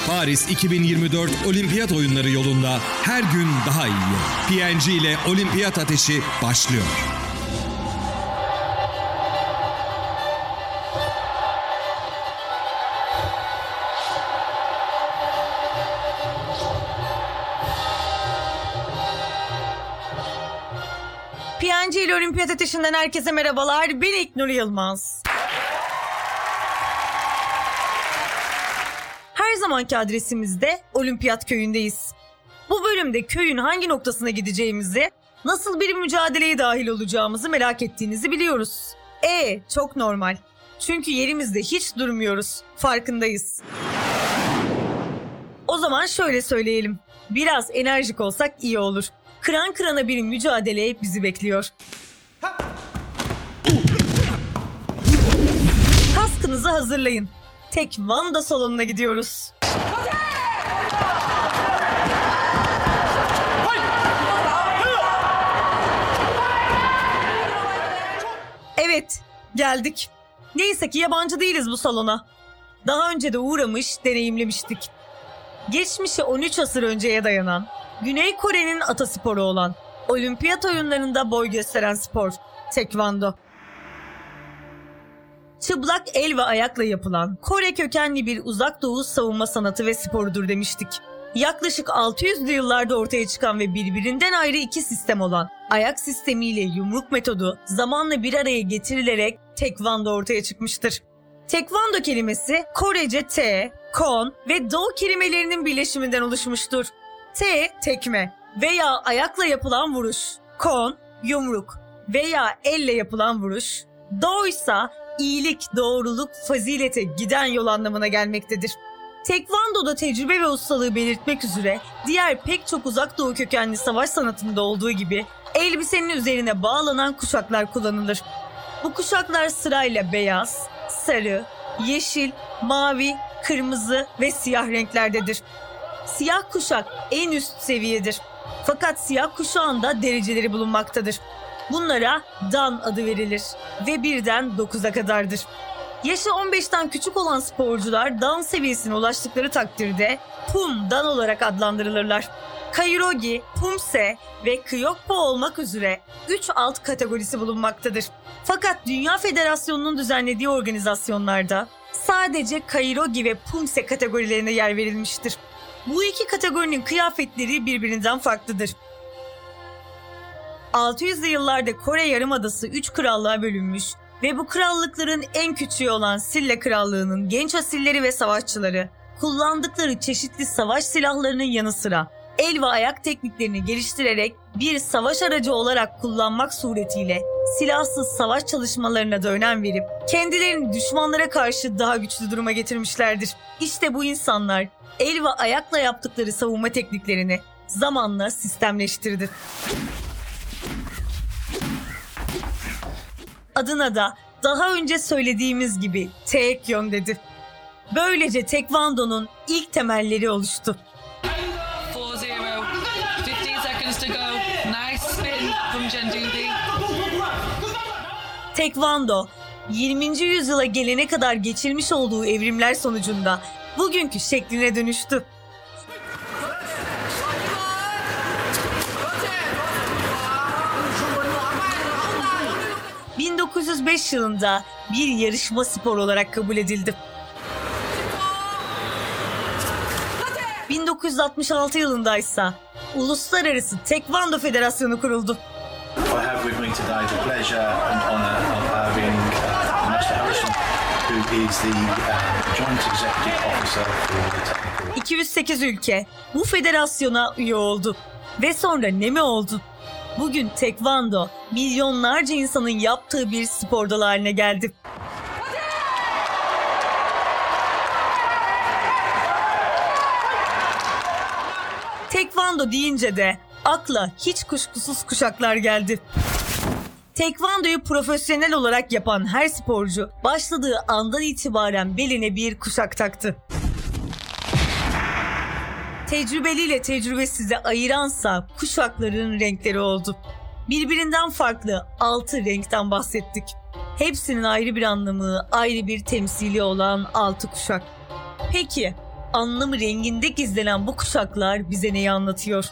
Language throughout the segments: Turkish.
Paris 2024 Olimpiyat Oyunları yolunda her gün daha iyi. P&G ile Olimpiyat Ateşi başlıyor. P&G ile Olimpiyat Ateşi'nden herkese merhabalar. Ben İlknur Yılmaz. Her zamanki adresimizde Olimpiyat Köyü'ndeyiz. Bu bölümde köyün hangi noktasına gideceğimizi, nasıl bir mücadeleye dahil olacağımızı merak ettiğinizi biliyoruz. Çok normal. Çünkü yerimizde hiç durmuyoruz. Farkındayız. O zaman şöyle söyleyelim. Biraz enerjik olsak iyi olur. Kıran kırana bir mücadele bizi bekliyor. Kaskınızı hazırlayın. Tekvando salonuna gidiyoruz. Evet, geldik. Neyse ki yabancı değiliz bu salona. Daha önce de uğramış, deneyimlemiştik. Geçmişi 13 asır önceye dayanan, Güney Kore'nin atasporu olan, olimpiyat oyunlarında boy gösteren spor, tekvando. Çıplak el ve ayakla yapılan Kore kökenli bir uzak doğu savunma sanatı ve sporudur demiştik. Yaklaşık 600'lü yıllarda ortaya çıkan ve birbirinden ayrı iki sistem olan ayak sistemiyle yumruk metodu zamanla bir araya getirilerek tekvando ortaya çıkmıştır. Tekvando kelimesi Korece te, kon ve do kelimelerinin birleşiminden oluşmuştur. Te, tekme veya ayakla yapılan vuruş, kon, yumruk veya elle yapılan vuruş, do ise iyilik, doğruluk, fazilete giden yol anlamına gelmektedir. Tekvando'da tecrübe ve ustalığı belirtmek üzere diğer pek çok uzak doğu kökenli savaş sanatında olduğu gibi elbisenin üzerine bağlanan kuşaklar kullanılır. Bu kuşaklar sırayla beyaz, sarı, yeşil, mavi, kırmızı ve siyah renklerdedir. Siyah kuşak en üst seviyedir. Fakat siyah kuşağında dereceleri bulunmaktadır. Bunlara dan adı verilir ve 1'den 9'a kadardır. Yaşı 15'ten küçük olan sporcular dan seviyesine ulaştıkları takdirde pum dan olarak adlandırılırlar. Kairogi, pumse ve kyokpo olmak üzere 3 alt kategorisi bulunmaktadır. Fakat Dünya Federasyonu'nun düzenlediği organizasyonlarda sadece kairogi ve pumse kategorilerine yer verilmiştir. Bu iki kategorinin kıyafetleri birbirinden farklıdır. 600'lü yıllarda Kore Yarımadası 3 krallığa bölünmüş ve bu krallıkların en küçüğü olan Silla Krallığı'nın genç asilleri ve savaşçıları kullandıkları çeşitli savaş silahlarının yanı sıra el ve ayak tekniklerini geliştirerek bir savaş aracı olarak kullanmak suretiyle silahsız savaş çalışmalarına da önem verip kendilerini düşmanlara karşı daha güçlü duruma getirmişlerdir. İşte bu insanlar el ve ayakla yaptıkları savunma tekniklerini zamanla sistemleştirdi. Adına da daha önce söylediğimiz gibi Taekyon dedi. Böylece Tekvando'nun ilk temelleri oluştu. 4-0, 15 seconds to go. Nice spin from Jendoubi. Tekvando, 20. yüzyıla gelene kadar geçirmiş olduğu evrimler sonucunda bugünkü şekline dönüştü. ...1905 yılında bir yarışma sporu olarak kabul edildi. 1966 yılında ise Uluslararası Tekvando Federasyonu kuruldu. I have with me today the pleasure and honour of having Mr. Harrison, who is the Joint Executive Officer for the Technical... 208 ülke bu federasyona üye oldu. Ve sonra ne mi oldu? Bugün Tekvando milyonlarca insanın yaptığı bir spor dalı haline geldi. Tekvando deyince de akla hiç kuşkusuz kuşaklar geldi. Tekvandoyu profesyonel olarak yapan her sporcu başladığı andan itibaren beline bir kuşak taktı. Tecrübeliyle tecrübesizi ayıransa kuşakların renkleri oldu. Birbirinden farklı 6 renkten bahsettik. Hepsinin ayrı bir anlamı, ayrı bir temsili olan 6 kuşak. Peki Anlamı renginde gizlenen bu kuşaklar bize neyi anlatıyor?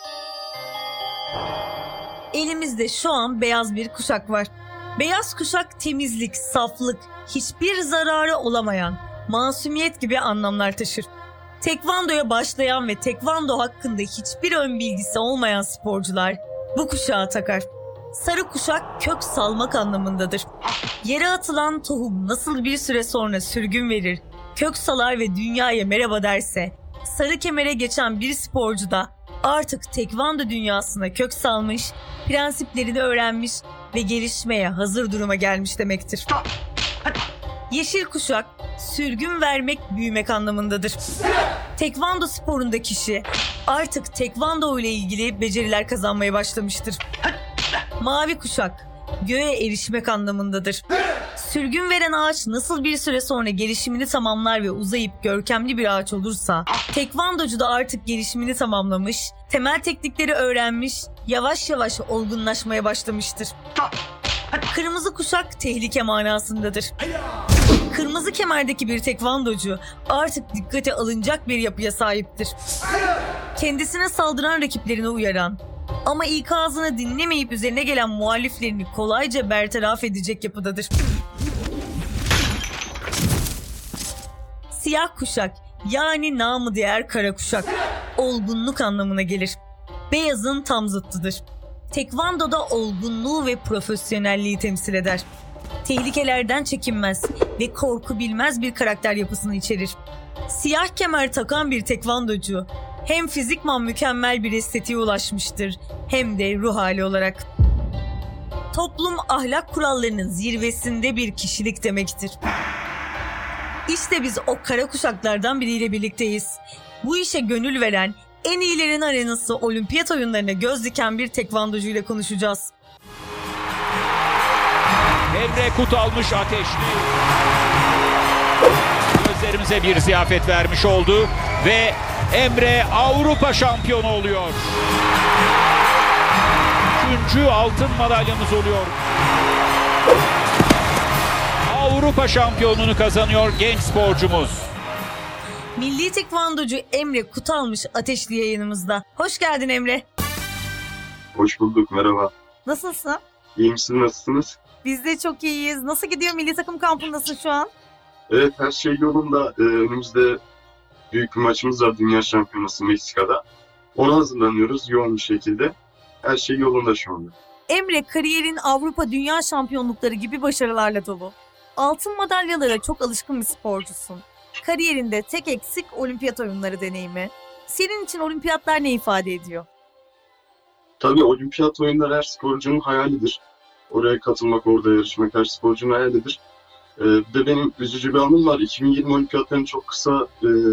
Elimizde şu an beyaz bir kuşak var. Beyaz kuşak temizlik, saflık, hiçbir zararı olamayan, masumiyet gibi anlamlar taşır. Tekvandoya başlayan ve tekvando hakkında hiçbir ön bilgisi olmayan sporcular bu kuşağı takar. Sarı kuşak kök salmak anlamındadır. Yere atılan tohum nasıl bir süre sonra sürgün verir, kök salar ve dünyaya merhaba derse, sarı kemere geçen bir sporcu da artık tekvando dünyasına kök salmış, prensiplerini öğrenmiş ve gelişmeye hazır duruma gelmiş demektir. Yeşil kuşak, sürgün vermek, büyümek anlamındadır. Tekvando sporunda kişi artık tekvando ile ilgili beceriler kazanmaya başlamıştır. Mavi kuşak, göğe erişmek anlamındadır. Sürgün veren ağaç nasıl bir süre sonra gelişimini tamamlar ve uzayıp görkemli bir ağaç olursa, tekvandocu da artık gelişimini tamamlamış, temel teknikleri öğrenmiş, yavaş yavaş olgunlaşmaya başlamıştır. Kırmızı kuşak tehlike manasındadır. Kırmızı kemerdeki bir tekvandocu artık dikkate alınacak bir yapıya sahiptir. Kendisine saldıran rakiplerine uyaran ama ikazını dinlemeyip üzerine gelen muhaliflerini kolayca bertaraf edecek yapıdadır. Siyah kuşak, yani namı diğer kara kuşak, olgunluk anlamına gelir. Beyazın tam zıttıdır. Tekvando'da olgunluğu ve profesyonelliği temsil eder. Tehlikelerden çekinmez ve korku bilmez bir karakter yapısını içerir. Siyah kemer takan bir tekvandocu hem fizikman mükemmel bir estetiğe ulaşmıştır hem de ruh hali olarak. Toplum ahlak kurallarının zirvesinde bir kişilik demektir. İşte biz o kara kuşaklardan biriyle birlikteyiz. Bu işe gönül veren, en iyilerin arenası olimpiyat oyunlarına göz diken bir tekvandocu ile konuşacağız. Emre Kutalmış ateşli. Gözlerimize bir ziyafet vermiş oldu ve Emre Avrupa şampiyonu oluyor. 3. altın madalyamız oluyor. Avrupa şampiyonluğunu kazanıyor genç sporcumuz. Milli tekvandocu Emre Kutalmış ateşli yayınımızda. Hoş geldin Emre. Hoş bulduk, merhaba. Nasılsın? İyi misiniz, nasılsınız? Biz de çok iyiyiz. Nasıl gidiyor, milli takım kampındasın şu an? Evet, her şey yolunda. Önümüzde büyük bir maçımız var, Dünya Şampiyonası Meksika'da. Ona hazırlanıyoruz yoğun bir şekilde. Her şey yolunda şu anda. Emre, kariyerin Avrupa Dünya Şampiyonlukları gibi başarılarla dolu. Altın madalyalara çok alışkın bir sporcusun. Kariyerinde tek eksik olimpiyat oyunları deneyimi. Senin için olimpiyatlar ne ifade ediyor? Tabii olimpiyat oyunları her sporcunun hayalidir. Oraya katılmak, orada yarışmak her sporcunun hayalidir. Bir de benim üzücü bir anım var. 2020 olimpiyatlarını çok kısa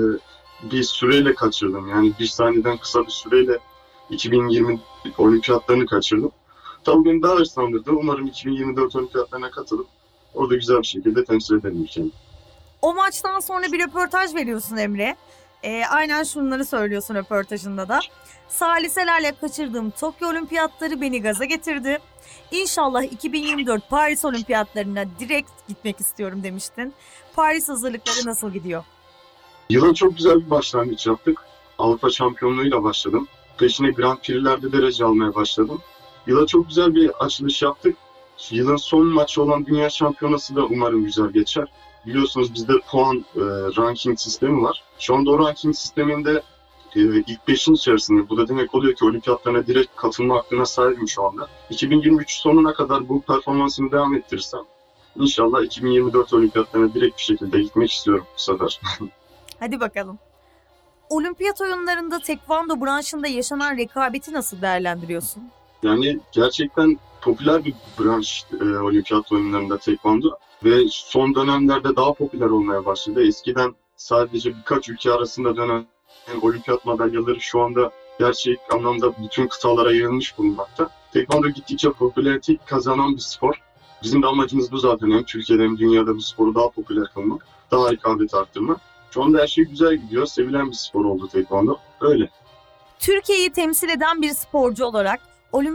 bir süreyle kaçırdım. Yani bir saniyeden kısa bir süreyle 2020 olimpiyatlarını kaçırdım. Tabii beni daha hırslandırdı. Umarım 2024 olimpiyatlarına katılıp orada güzel bir şekilde temsil ederim ülkemi. O maçtan sonra bir röportaj veriyorsun Emre. Aynen şunları söylüyorsun röportajında da. Saliselerle kaçırdığım Tokyo Olimpiyatları beni gaza getirdi. İnşallah 2024 Paris Olimpiyatlarına direkt gitmek istiyorum demiştin. Paris hazırlıkları nasıl gidiyor? Yıla çok güzel bir başlangıç yaptık. Avrupa şampiyonluğuyla başladım. Peşine Grand Prix'lerde derece almaya başladım. Yıla çok güzel bir açılış yaptık. Yılın son maçı olan Dünya Şampiyonası da umarım güzel geçer. Biliyorsunuz bizde puan ranking sistemi var. Şu anda o ranking sisteminde ilk 5'in içerisinde. Bu da demek oluyor ki olimpiyatlarına direkt katılma hakkına sahibim şu anda. 2023 sonuna kadar bu performansımı devam ettirirsem İnşallah 2024 olimpiyatlarına direkt bir şekilde gitmek istiyorum bu sefer. Hadi bakalım. Olimpiyat oyunlarında tekvando branşında yaşanan rekabeti nasıl değerlendiriyorsun? Yani gerçekten popüler bir branş olimpiyat oyunlarında tekvando ve son dönemlerde daha popüler olmaya başladı. Eskiden sadece birkaç ülke arasında dönen olimpiyat madalyaları şu anda gerçek anlamda bütün kıtalara yayılmış bulunmakta. Tekvando gittikçe popülarite kazanan bir spor. Bizim de amacımız bu zaten. Hem Türkiye'de hem dünyada bu sporu daha popüler kılmak, daha rekabeti arttırmak. Şu anda her şey güzel gidiyor. Sevilen bir spor oldu tekvando. Öyle. Türkiye'yi temsil eden bir sporcu olarak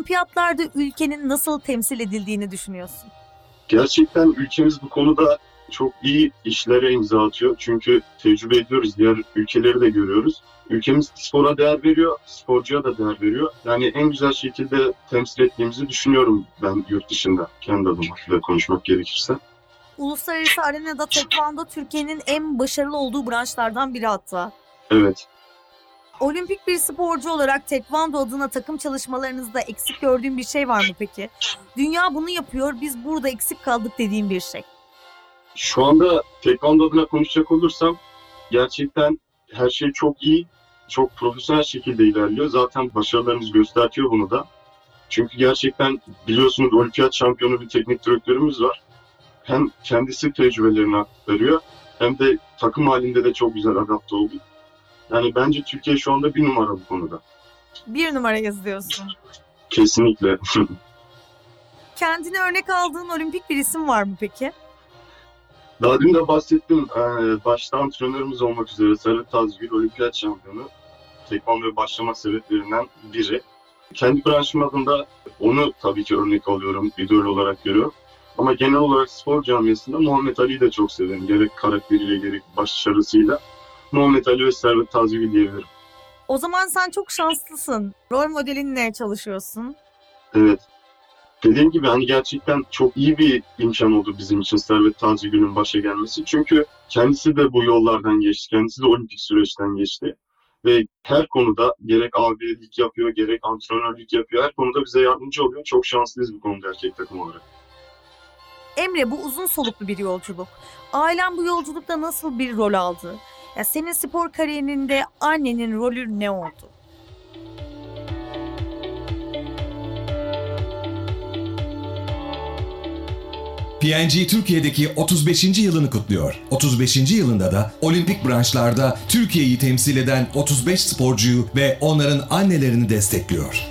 olimpiyatlarda ülkenin nasıl temsil edildiğini düşünüyorsun? Gerçekten ülkemiz bu konuda çok iyi işlere imza atıyor. Çünkü tecrübe ediyoruz, diğer ülkeleri de görüyoruz. Ülkemiz spora değer veriyor, sporcuya da değer veriyor. Yani en güzel şekilde temsil ettiğimizi düşünüyorum ben yurt dışında, kendi adıma konuşmak gerekirse. Uluslararası arenada tekvando Türkiye'nin en başarılı olduğu branşlardan biri hatta. Evet. Olimpik bir sporcu olarak tekvando adına takım çalışmalarınızda eksik gördüğün bir şey var mı peki? Dünya bunu yapıyor, biz burada eksik kaldık dediğin bir şey. Şu anda tekvando adına konuşacak olursam gerçekten her şey çok iyi, çok profesyonel şekilde ilerliyor. Zaten başarılarımız gösteriyor bunu da. Çünkü gerçekten biliyorsunuz olimpiyat şampiyonu bir teknik direktörümüz var. Hem kendisi tecrübelerini aktarıyor hem de takım halinde de çok güzel adapte oldu. Yani bence Türkiye şu anda 1 numara bu konuda. 1 numara yazıyorsun. Kesinlikle. Kendine örnek aldığın olimpik bir isim var mı peki? Daha dün de bahsettim. Başta antrenörümüz olmak üzere Servet Tazgül, olimpiyat şampiyonu. Tekvandoya başlama sebeplerinden biri. Kendi branşım adında onu tabii ki örnek alıyorum, idol olarak görüyorum. Ama genel olarak spor camiasında Muhammed Ali'yi de çok severim. Gerek karakteriyle gerek başarısıyla. Muhammed Ali ve Servet Tazgül diyebilirim. O zaman sen çok şanslısın. Rol modelinle çalışıyorsun. Evet. Dediğim gibi hani gerçekten çok iyi bir imkan oldu bizim için Servet Tazgül'ün başa gelmesi. Çünkü kendisi de bu yollardan geçti. Kendisi de olimpik süreçten geçti. Ve her konuda gerek abilik yapıyor, gerek antrenörlük yapıyor. Her konuda bize yardımcı oluyor. Çok şanslıyız bu konuda erkek takım olarak. Emre, bu uzun soluklu bir yolculuk. Ailen bu yolculukta nasıl bir rol aldı? Ya senin spor kariyerinde annenin rolü ne oldu? PNG Türkiye'deki 35. yılını kutluyor. 35. yılında da olimpik branşlarda Türkiye'yi temsil eden 35 sporcuyu ve onların annelerini destekliyor.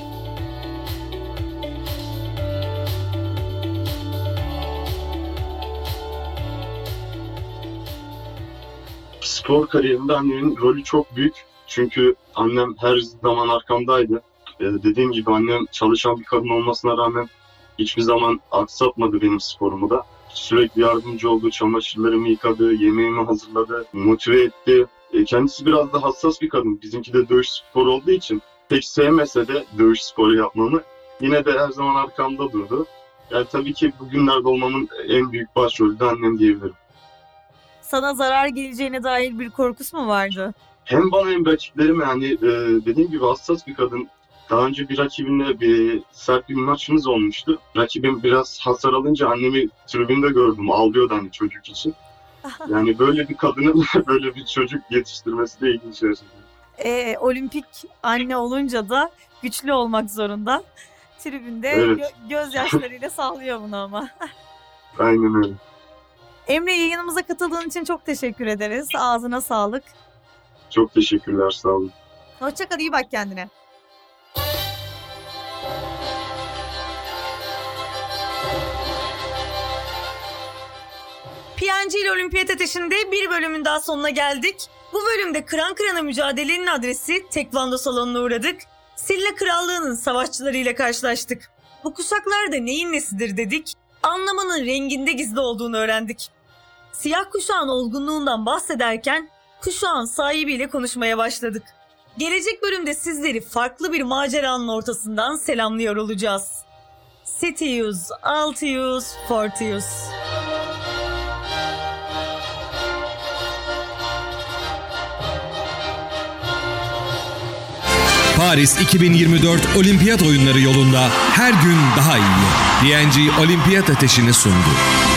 Spor kariyerinde annemin rolü çok büyük. Çünkü annem her zaman arkamdaydı. Dediğim gibi annem çalışan bir kadın olmasına rağmen hiçbir zaman aksatmadı benim sporumu da. Sürekli yardımcı oldu, çamaşırlarımı yıkadı, yemeğimi hazırladı, motive etti. Kendisi biraz da hassas bir kadın. Bizimki de dövüş sporu olduğu için pek sevmese de dövüş sporu yapmamı yine de her zaman arkamda durdu. Yani tabii ki bugünlerde olmamın en büyük başrolü de annem diyebilirim. Sana zarar geleceğine dair bir korkusu mu vardı? Hem bana hem rakiplerime yani dediğim gibi hassas bir kadın. Daha önce bir rakibimle sert bir maçımız olmuştu. Rakibim biraz hasar alınca annemi tribünde gördüm. Ağlıyordu hani çocuk için. Yani böyle bir kadının böyle bir çocuk yetiştirmesi de ilginç gerçekten. Olimpik anne olunca da güçlü olmak zorunda. Tribünde Evet. gözyaşlarıyla sağlıyor bunu ama. Aynen öyle. Emre, yayınımıza katıldığın için çok teşekkür ederiz. Ağzına sağlık. Çok teşekkürler, sağ olun. Hoşça kal, iyi bak kendine. PNG ile Olimpiyat Ateşi'nde bir bölümün daha sonuna geldik. Bu bölümde kıran kırana mücadelenin adresi tekvando salonuna uğradık. Silla Krallığı'nın savaşçılarıyla karşılaştık. Bu kuşaklar da neyin nesidir dedik. Anlamanın renginde gizli olduğunu öğrendik. Siyah kuşağın olgunluğundan bahsederken kuşağın sahibiyle konuşmaya başladık. Gelecek bölümde sizleri farklı bir maceranın ortasından selamlıyor olacağız. Citius, Altius, Fortius. Paris 2024 Olimpiyat Oyunları yolunda her gün daha iyi. PNG Olimpiyat Ateşi'ni sundu.